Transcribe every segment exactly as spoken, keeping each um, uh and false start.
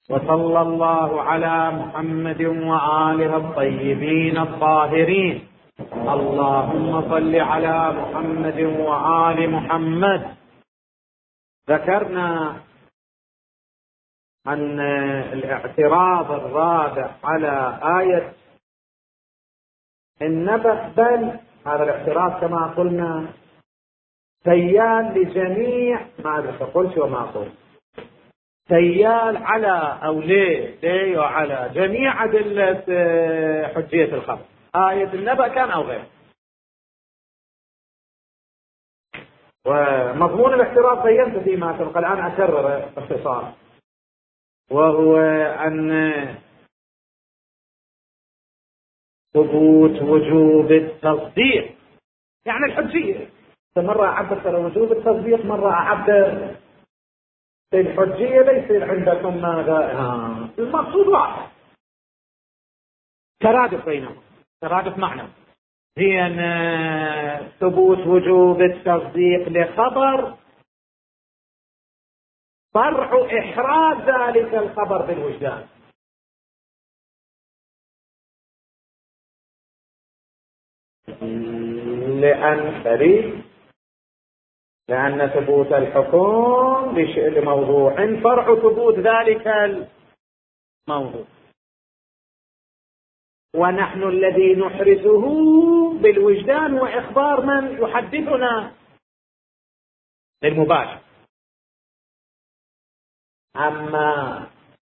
وصلى الله على محمد وآله الطيبين الطاهرين. اللهم صل على محمد وآل محمد. ذكرنا أن الاعتراض الرابع على آية النبأ، بل هذا الاعتراض كما قلنا سيال لجميع ما تقول شو ما أقول سيال على أو ليه ليه وعلى جميع أدلة حجية الخبر، آية النبأ كان أو غير. ومضمون الاعتراض بينت فيما سبق، الآن أكرر باختصار، وهو أن ثبوت وجوب التصديق يعني الحجية. مرة أعبر وجوب التصديق، مرة أعبر الحجية. ليس عندكم ماذا؟ آه. المقصود واحد، ترادف بينهم، ترادف معنى. هي أن ثبوت وجوب التصديق لخبر فرع إحراز ذلك الخبر بالوجدان. لأن فريق لأن ثبوت الحكم لموضوع فرع ثبوت ذلك الموضوع، ونحن الذي نحرزه بالوجدان وإخبار من يحدثنا للمباشر. أما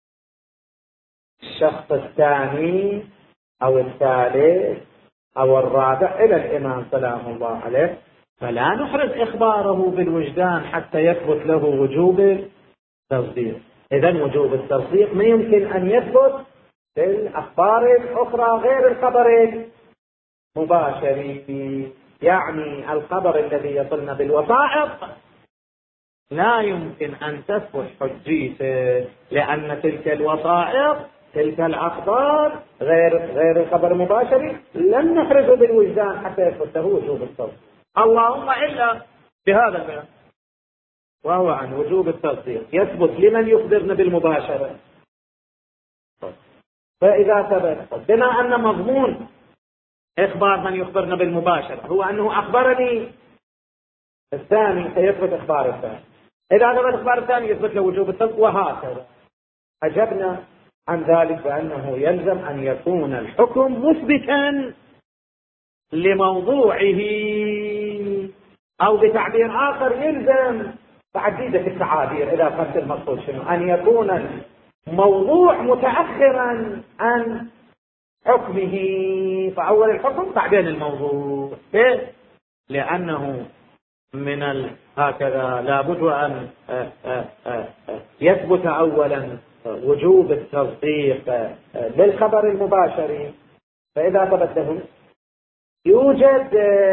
الشخص الثاني أو الثالث أو الرابع إلى الإمام سلام الله عليه فلا نحرز إخباره بالوجدان حتى يثبت له وجوب التصديق. إذن وجوب التصديق ما يمكن أن يثبت في الأخبار الأخرى غير الخبر المباشر، يعني الخبر الذي يصلنا بالوثائق لا يمكن أن تثبت حجيته، لأن تلك الوثائق تلك الأخبار غير غير الخبر المباشر لن نحرزه بالوجدان حتى يثبت له وجوب التصديق، اللهم إلا بهذا البيان، وهو عن وجوب التصديق يثبت لمن يخبرنا بالمباشرة. فإذا ثبت بما أن مضمون إخبار من يخبرنا بالمباشرة هو أنه أخبرني الثاني سيثبت إخبار الثاني، إذا ثبت إخبار الثاني يثبت له وجوب التصديق، وهكذا. أجبنا عن ذلك بأنه يلزم أن يكون الحكم مثبتا لموضوعه، أو بتعبير آخر يلزم تعديدة التعابير إذا فهمت المقصود شنو، أن يكون الموضوع متأخرا عن حكمه، فأول الحكم بعدين الموضوع. كيف؟ لأنه من ال... هكذا لابد أن يثبت أولا وجوب التصديق للخبر المباشر، فإذا ثبت له يوجد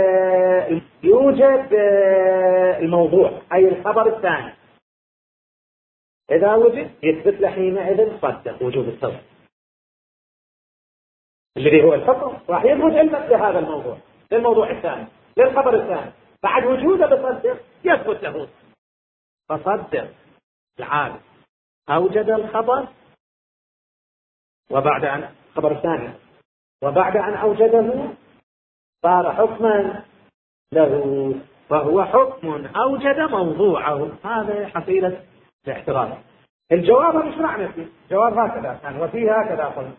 يوجد الموضوع أي الخبر الثاني، إذا وجد يثبت له حينئذ صدق وجوب التصديق الذي هو الحكم، راح يثبت علمك لهذا الموضوع للموضوع الثاني للخبر الثاني، بعد وجوده بصدق يثبت له. فصدق العالم أوجد الخبر وبعد أن خبر الثاني وبعد أن أوجده صار حكما له، فهو حكم أوجد موضوعه. هذا حصيلة الاعتراض. الجواب مش معنى فيه جواب هكذا كان، وفيه هكذا قلنا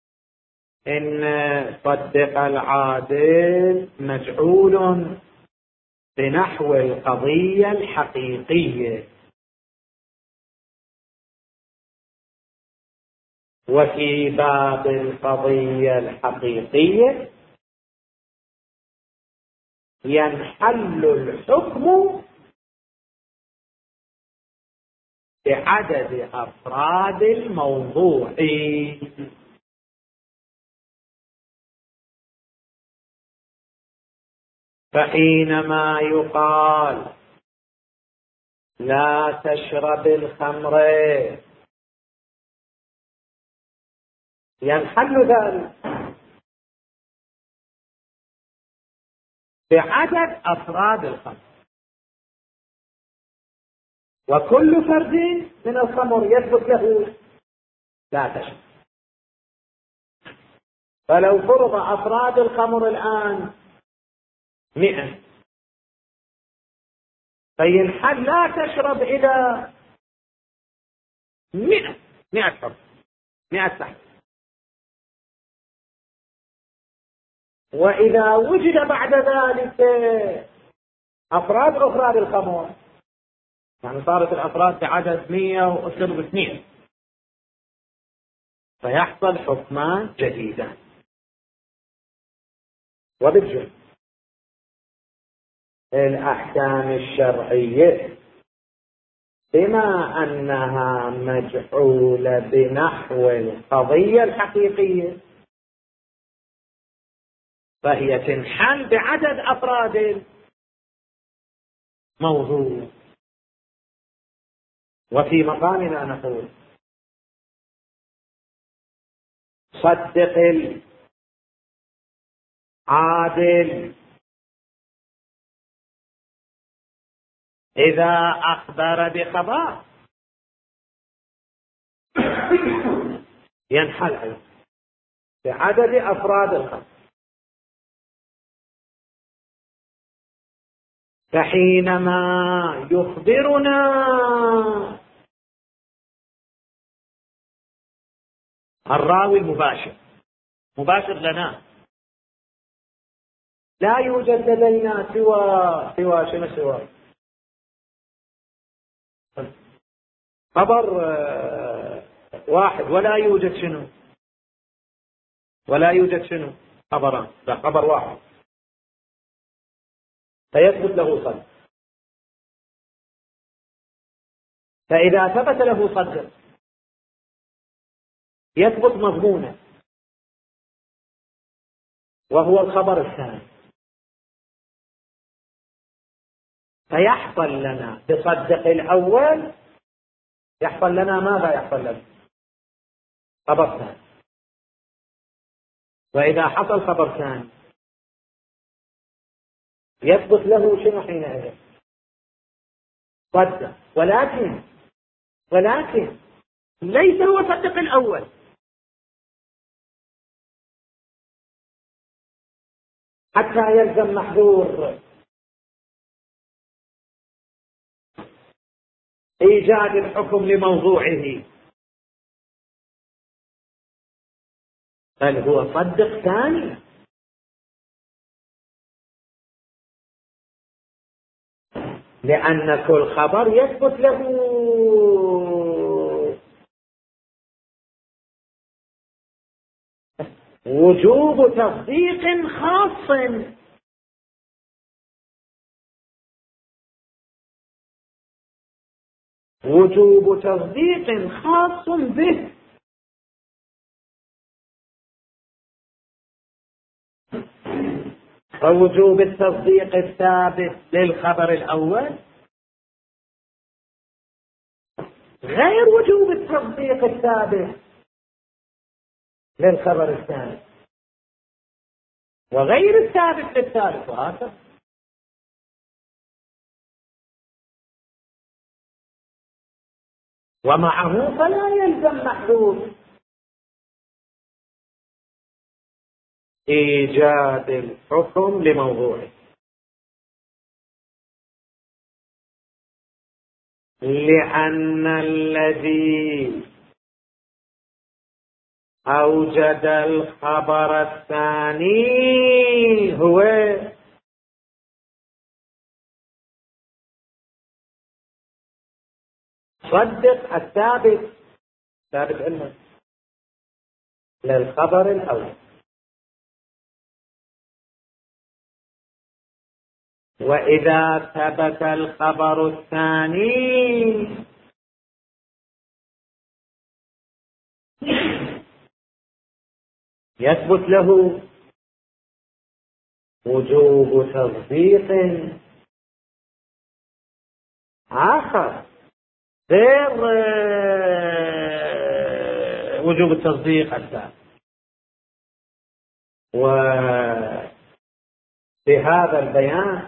إن صدق العادل مجعول بنحو القضية الحقيقية، وفي باب القضية الحقيقية ينحل الحكم بعدد أفراد الموضوع. فحينما يقال لا تشرب الخمر ينحل ذلك بعدد أفراد الخمر، وكل فرد من الخمر يثبت له لا تشرب. فلو فرض أفراد الخمر الآن مئة، فينحل لا تشرب إلى مئة مئة حب، مئة سحب. وإذا وجد بعد ذلك أفراد أخرى للخمر، يعني صارت الأفراد بعدد مئة وأشرب اثنين، فيحصل حكمان جديدا. وبالجملة الأحكام الشرعية بما أنها مجعولة بنحو القضية الحقيقية، فهي تنحل بعدد أفراد الموضوع. وفي مقامنا نقول صدق العادل إذا أخبر بخبر ينحل بعدد أفراد الخبر. فحينما يخبرنا الراوي المباشر مباشر لنا، لا يوجد لدينا سوى سوى شنو سوى خبر واحد، ولا يوجد شنو ولا يوجد شنو خبران، لا خبر واحد، فيثبت له صدق. فإذا ثبت له صدق يثبت مضمونه، وهو الخبر الثاني، فيحصل لنا بصدق الأول، يحصل لنا ماذا يحصل لنا؟ خبر ثاني. وإذا حصل خبر ثاني يثبت له شنو حينئذ؟ صدق. ولكن ولكن ليس هو صدق الأول، حتى يلزم محذور إيجاد الحكم لموضوعه، بل هو صدق ثاني. لأن كل خبر يثبت له وجوب تصديق خاص، وجوب تصديق خاص به. فوجوب التصديق الثابت للخبر الأول غير وجوب التصديق الثابت للخبر الثاني، وغير الثابت للثالث، وهكذا. ومعه فلا يلزم محذور إيجاد الحكم لموضوعه، لأن الذي أوجد الخبر الثاني هو صدق الثابت، ثابت علما للخبر الأول. وإذا ثبت الخبر الثاني يثبت له وجوب تصديق آخر غير وجوب التصديق الثاني. وبهذا البيان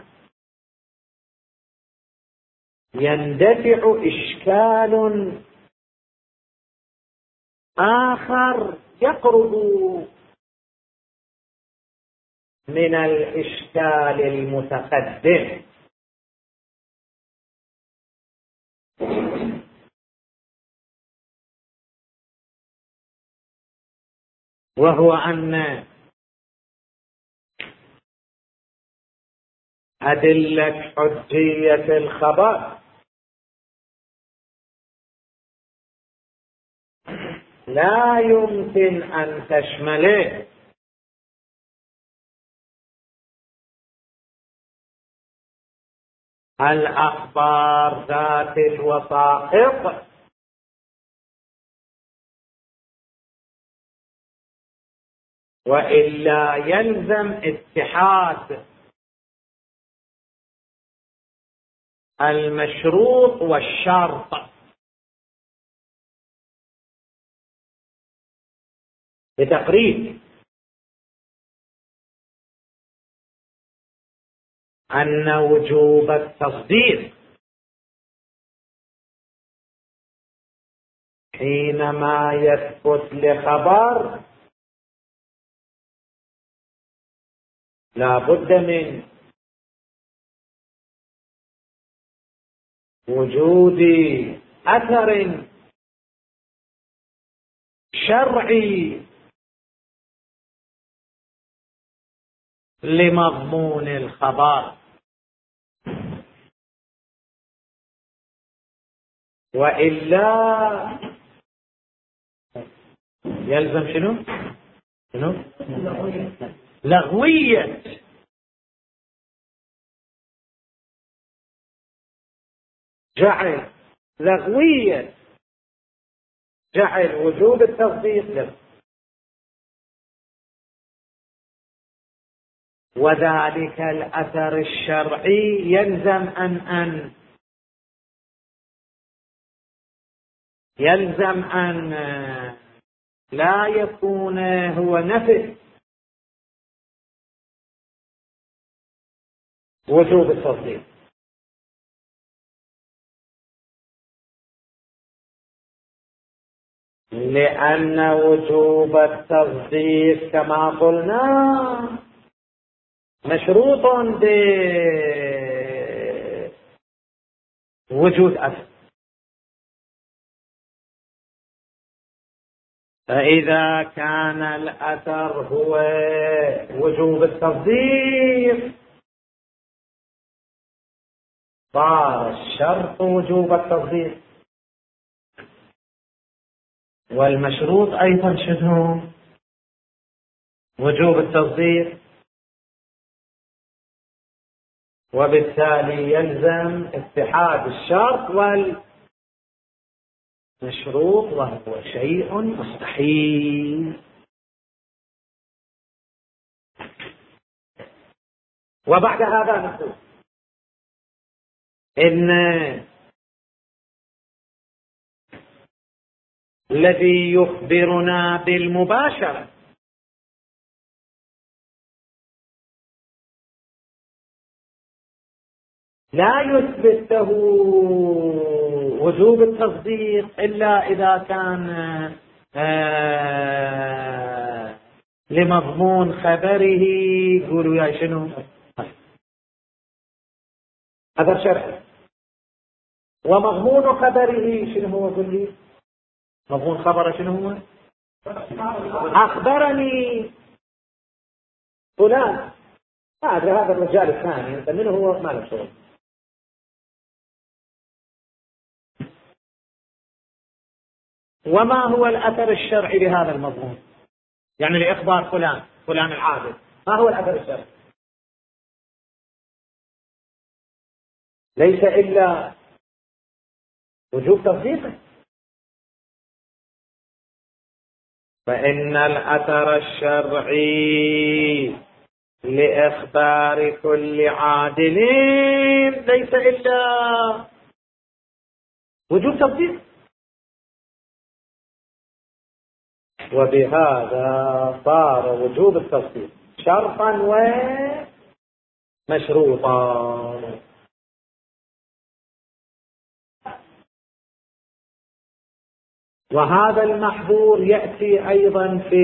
يندفع إشكال آخر يقرب من الإشكال المتقدم، وهو أن أدلة حجية الخبر لا يمكن أن تشمله الأخبار ذات الوثائق، وإلا يلزم اتحاد المشروط والشرط. بتقريب أن وجوب التصديق حينما يثبت لخبر لا بد من وجود أثر شرعي لمضمون الخبر، وإلا يلزم شنو؟ شنو؟ لغوية جعل لغوية جعل وجوب التصديق له، وذلك الأثر الشرعي يلزم أن أن يلزم أن لا يكون هو نفي وجوب التصديق، لأن وجوب التصديق كما قلنا مشروط بوجود أثر. فإذا كان الأثر هو وجوب التصديق صار الشرط وجوب التصديق، والمشروط أيضا شنو؟ وجوب التصديق، وبالتالي يلزم اتحاد الشرط والمشروط، وهو شيء مستحيل. وبعد هذا نقول إن الذي يخبرنا بالمباشرة لا يثبت له وجوب التصديق إلا إذا كان آه لمضمون خبره. يقولوا يا شنو هذا شرعي، ومضمون خبره شنو هو؟ قل لي مضمون خبره شنو هو؟ أخبرني فلان، ما أدري هذا الرجال الثاني أنت منه هو؟ ما له شغل. وما هو الأثر الشرعي لهذا المضمون؟ يعني لإخبار فلان فلان العابد، ما هو الأثر الشرعي؟ ليس إلا وجوب تصديقه. فإن الأثر الشرعي لإخبار كل عادل ليس إلا وجوب تصديق، وبهذا صار وجوب التصديق شرطا ومشروطا. وهذا المحظور يأتي أيضا في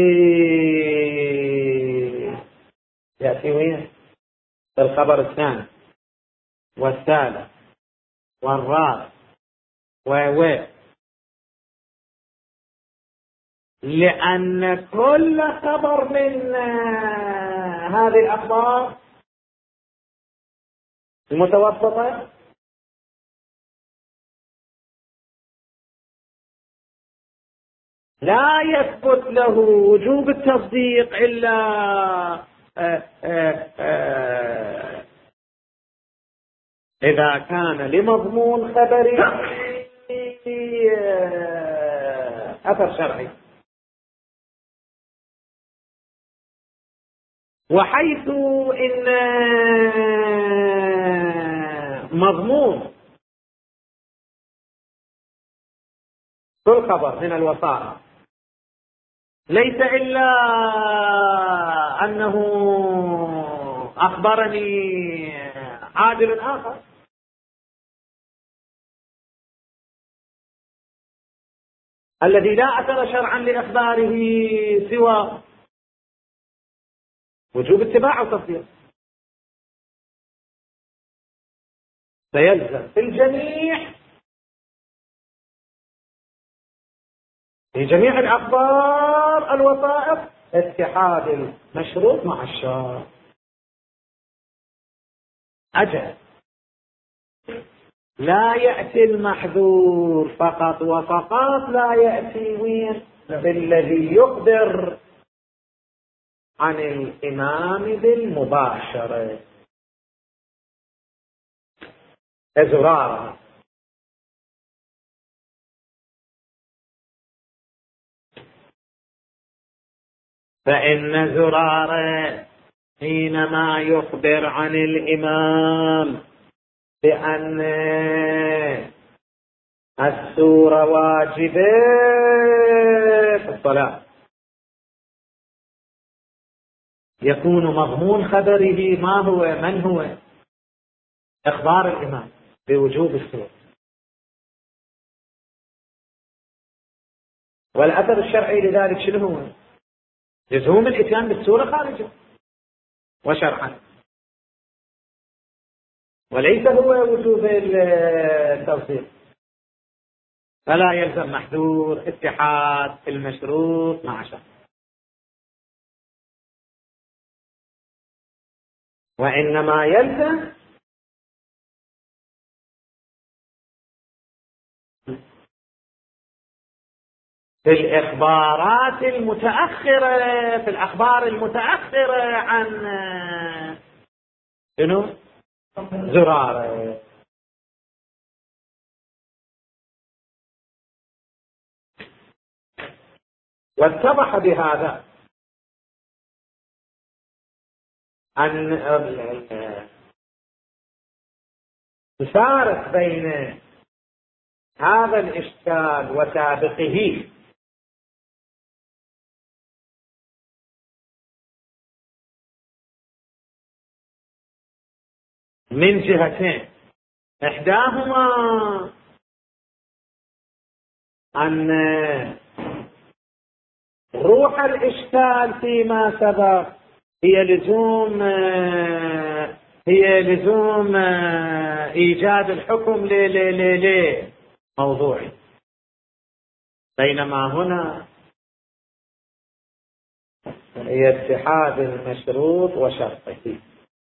يأتي وين؟ في الخبر الثاني والثالث والرابع و لأن كل خبر من هذه الأخبار المتوسطة لا يثبت له وجوب التصديق إلا آآ آآ إذا كان لمضمون خبري أثر شرعي. وحيث إن مضمون كل خبر من الوثائق ليس إلا أنه أخبرني عادل آخر، الذي لا أثر شرعا لإخباره سوى وجوب اتباع وتصديق، فيلزم في الجميع في جميع الأخبار الوثائق اتحاد المشروط مع الشرط. أجل لا يأتي المحذور فقط وفقط، لا يأتي وين بالذي يخبر عن الإمام بالمباشرة كزرارة. فإن زرارة حينما يخبر عن الإمام بأن السورة واجبة في الصلاة يكون مضمون خبره ما هو؟ من هو؟ إخبار الإمام بوجوب السورة، والأثر الشرعي لذلك شنو هو؟ لزوم الإتيان بالسورة خارجة وشرعا، وليس هو وجوب التوثيق. فلا يلزم محذور اتحاد المشروط مع شرط، وإنما يلزم في الإخبارات المتأخرة، في الأخبار المتأخرة عن شنو؟ زرارة. واتضح بهذا أن الفارق بين هذا الإشكال وسابقه من جهتين، إحداهما أن روح الإشكال فيما سبق هي لزوم هي لزوم إيجاد الحكم ل ل ل ل موضوعي، بينما هنا هي اتحاد المشروط وشرطه.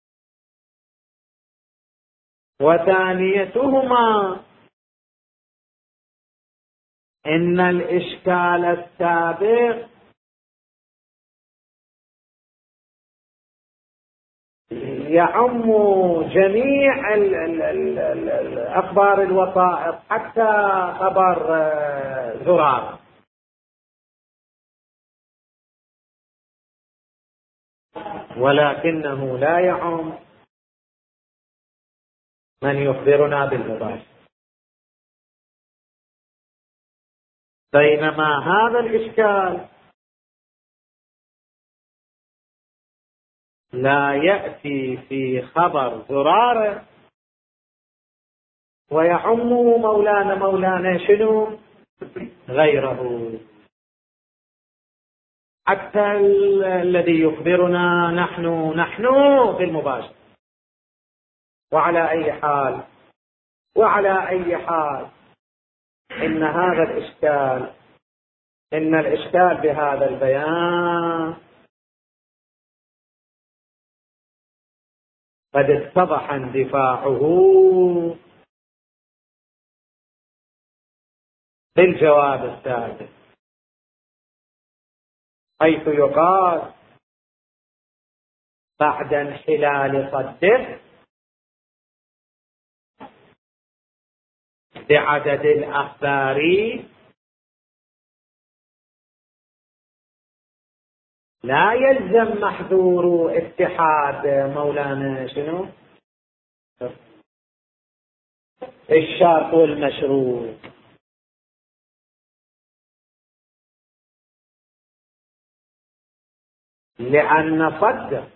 وثانيتهما إن الإشكال السابق يعم جميع ال ال ال ال الأخبار الوثائق حتى خبر زرار، ولكنه لا يعم من يخبرنا بالمباشر. بينما هذا الإشكال لا يأتي في خبر زرارة ويعم مولانا مولانا شنو غيره. حتى الذي يخبرنا نحن نحن بالمباشر. وعلى أي حال وعلى أي حال إن هذا الإشكال إن الإشكال بهذا البيان قد اتضح اندفاعه بالجواب السابق، حيث يقال بعد انحلال صده بعدد الأخبار لا يلزم محذور اتحاد مولانا شنو الشرط والمشروط، لأن صد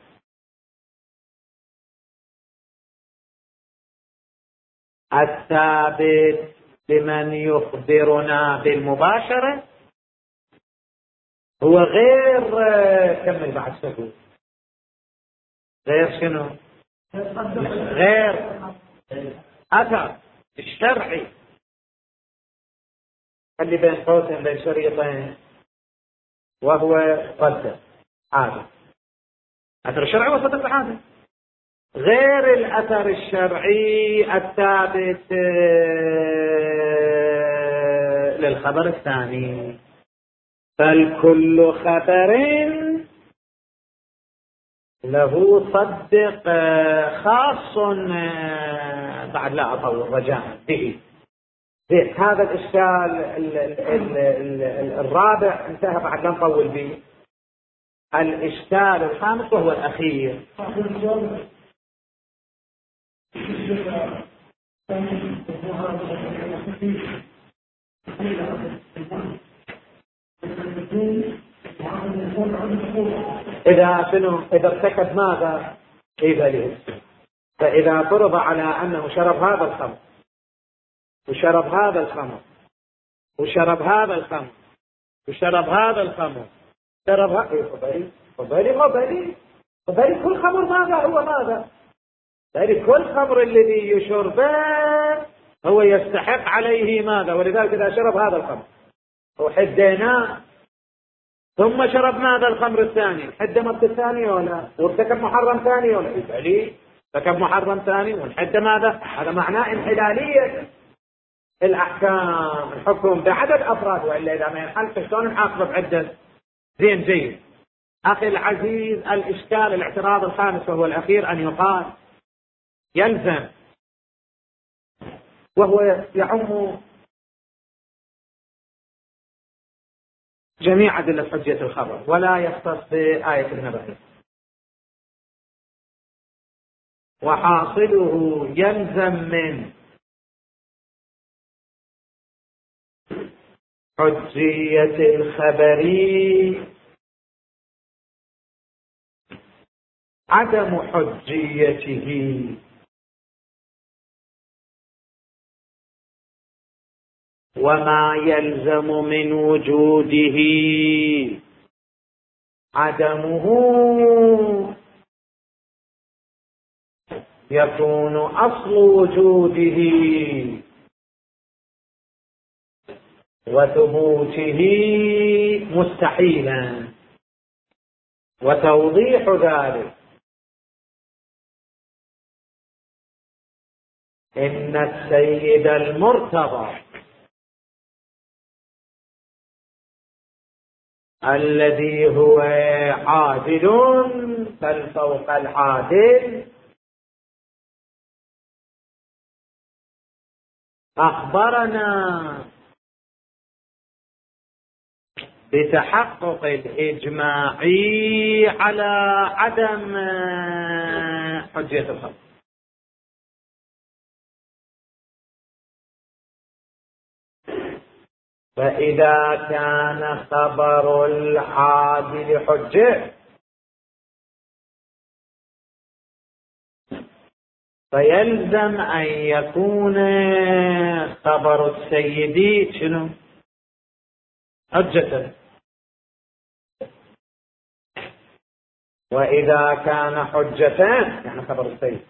الثابت بمن يخبرنا بالمباشرة هو غير كمل بعد سكوت غير شنو غير أثر الشرعي. خلي بين قوسين بين شريطين، وهو صد عادة أثر الشرعي وصد العادة، غير الأثر الشرعي الثابت للخبر الثاني. فالكل خبر له صدق خاص بعد لا أطول رجاء به. هذا الإشكال الرابع انتهى بعد لا نطول به. الإشكال الخامس وهو الأخير. إذا شنو إذا ارتكب ماذا إذا له، فإذا فرض على أنه شرب هذا الخمر وشرب هذا الخمر وشرب هذا الخمر وشرب هذا الخمر شرب هذا قبلي قبلي قبلي قبلي كل خمر ماذا هو ماذا يعني كل خمر الذي يشربه هو يستحق عليه ماذا. ولذلك إذا شرب هذا الخمر وحديناه ثم شرب ماذا الخمر الثاني حد مبت الثاني ولا وارتكب محرم ثاني ولا يفعلي ارتكب محرم ثاني ونحد ماذا. هذا معناه انحلالية الأحكام الحكم بعدد أفراد، وإلا إذا ما ينحل شلون نحاسبه بعدة. زين جيد أخي العزيز. الإشكال الاعتراض الخامس وهو الأخير أن يقال يلزم، وهو يعم جميع أدلة حجية الخبر ولا يختص بآية النبأ، وحاصله يلزم من حجية الخبر عدم حجيته، وما يلزم من وجوده عدمه يكون أصل وجوده وثبوته مستحيلا. وتوضيح ذلك إن السيد المرتضى الذي هو عادل بل فوق العادل أخبرنا بتحقق الإجماع على عدم حجية الخبر. فإذا كان خبر العادل حجة فيلزم أن يكون خبر السيد شنو حجة. وإذا كان حجة يعني خبر السيد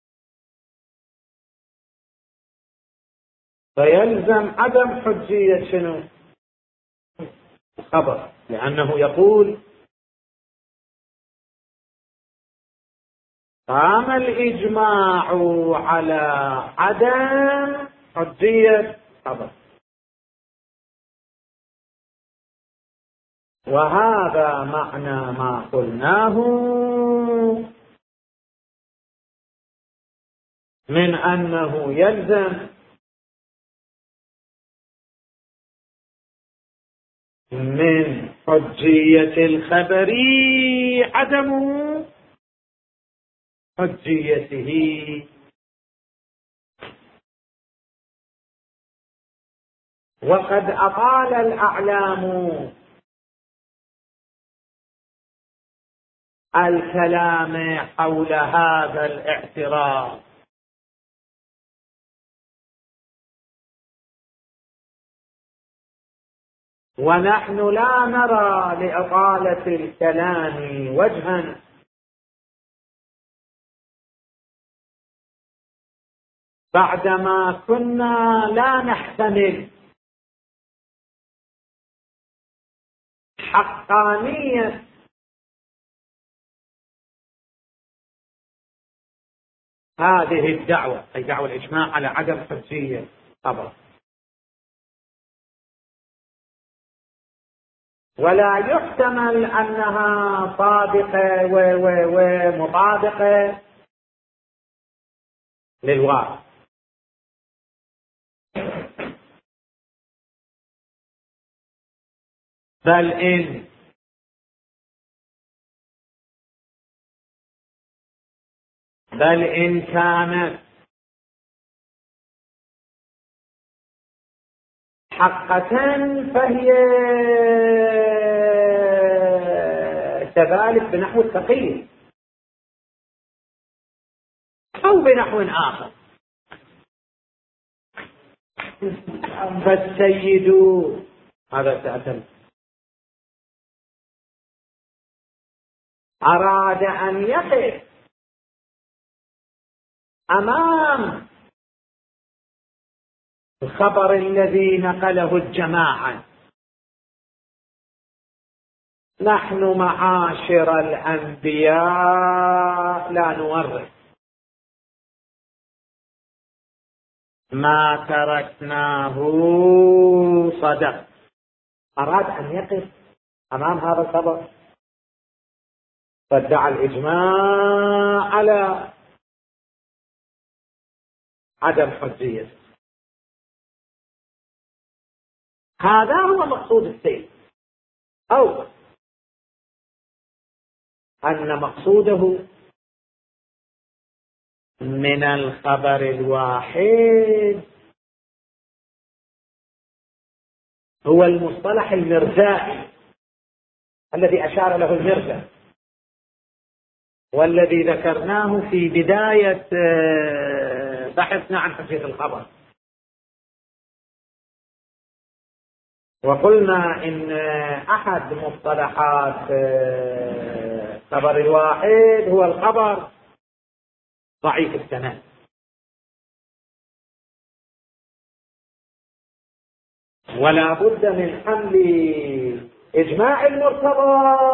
فيلزم عدم حجية شنو الخبر، لأنه يقول قام الإجماع على عدم حجية خبر. وهذا معنى ما قلناه من أنه يلزم من حجية الخبر عدم حجيته. وقد أطال الأعلام الكلام حول هذا الاعتراض، ونحن لا نرى لإطالة الكلام وجها، بعدما كنا لا نحتمل حقانية هذه الدعوة، أي دعوة الإجماع على عدم حجية خبر، ولا يحتمل أنها صادقة ومطابقة للواقع. بل إن بل إن كانت حقة فهي كذلك بنحو التقييد أو بنحو آخر. فالسيد هذا سأتم أراد أن يقف أمام الخبر الذي نقله الجماعة. نحن معاشر الأنبياء لا نورث ما تركناه صدق. أراد أن يقف أمام هذا الخبر فادعى الإجماع على عدم حجية. هذا هو مقصود السيد، أو أن مقصوده من الخبر الواحد هو المصطلح المرجائي الذي أشار له المرجع، والذي ذكرناه في بداية بحثنا عن حجية الخبر. وقلنا إن أحد مصطلحات خبر الواحد هو الخبر ضعيف السند، ولا بد من حمل إجماع المرتضى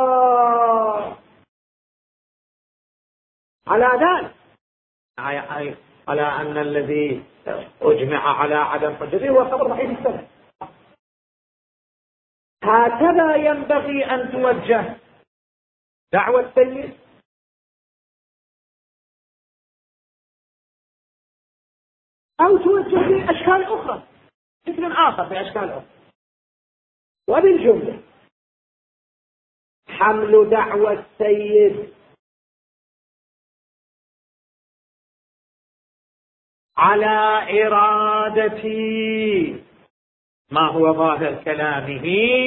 على ذلك، على أن الذي أجمع على عدم حجته هو خبر ضعيف السند. هكذا ينبغي أن توجه دعوة السيد، أو توجه بأشكال أخرى، شكل آخر بأشكال أخرى. وبالجملة حمل دعوة السيد على إرادة ما هو ظاهر كلامه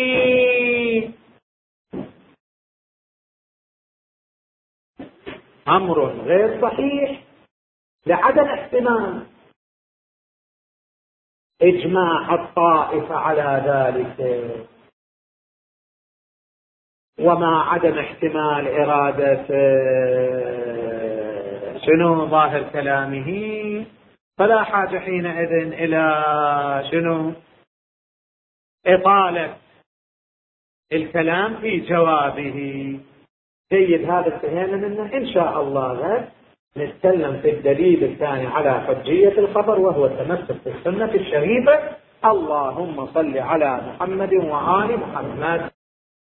أمر غير صحيح لعدم احتمال إجماع الطائفة على ذلك. ومع عدم احتمال إرادة شنو ظاهر كلامه، فلا حاجة حينئذ إلى شنو إطالة الكلام في جوابه. جيد، هذا انتهينا منه. إن شاء الله نتكلم في الدليل الثاني على حجية الخبر، وهو التمسك بالسنة الشريفة. اللهم صل على محمد وآل محمد.